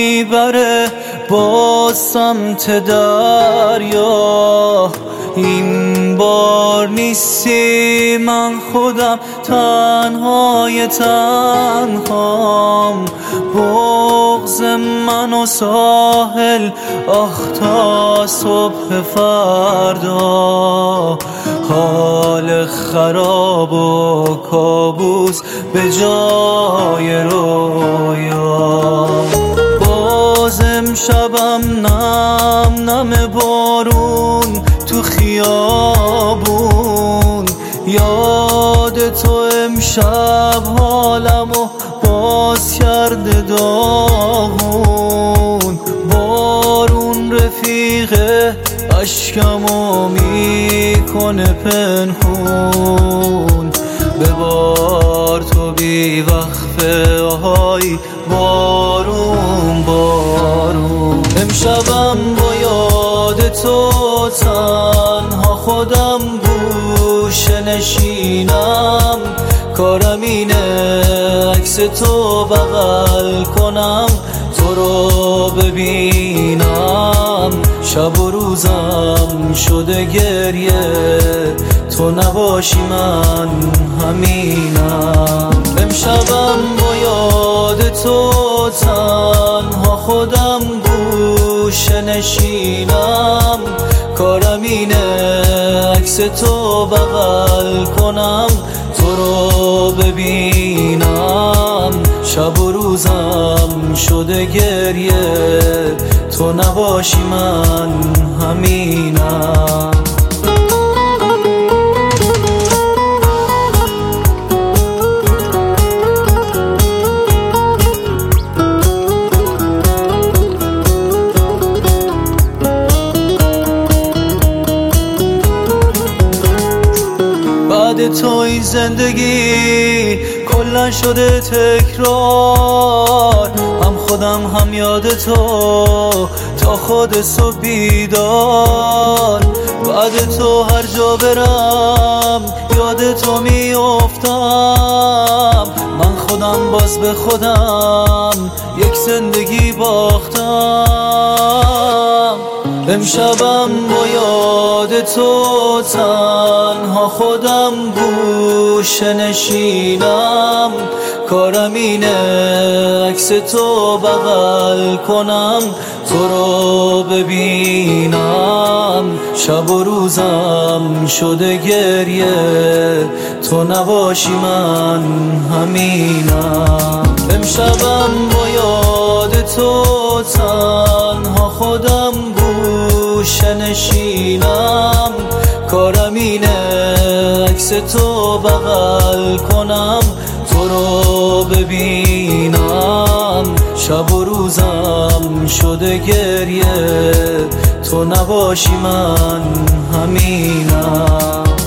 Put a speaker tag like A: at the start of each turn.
A: میبره با سمت دریا. این بار نیستی من خودم تنهای تنهام، بغض من و ساحل آخ تا صبح فردا. حال خراب و کابوس به جای رویا. باز امشبم نم نم بارون تو خیابون، یاد تو امشب حالمو باز کرده داغون. بارون رفیقه اشکمو میکنه پنهون، ببار تو بی وقفه آهای بارون بارون. امشبم با یاد تو تنها خودم گوشه نشینم، کارم اینه عکس تو بغل کنم تو رو ببینم. شب و روزم شده گریه تو نباشی من همینم. امشبم با یاد تو تنها خودم گوشه نشینم، کارم اینه عکس تو بغل کنم تو رو ببینم. شب و روزم شده گریه تو نباشی من همینم. بعد توی زندگی کلن شده تکرار، هم خودم هم یاد تو تا خود صبح بیدار. بعد تو هر جا برم یاد تو میافتم، من خودم باز به خودم یک زندگی باختم. امشبم با یاد تو تنها خودم گوشه نشینم، کارم اینه عکس تو بغل کنم تو رو ببینم. شب و روزم شده گریه تو نباشی من همینم. امشبم با یاد تو تنها خودم گوشه نشینم، کارم اینه عکس تو بغل کنم تو رو ببینم. شب و روزم شده گریه تو نباشی من همینم.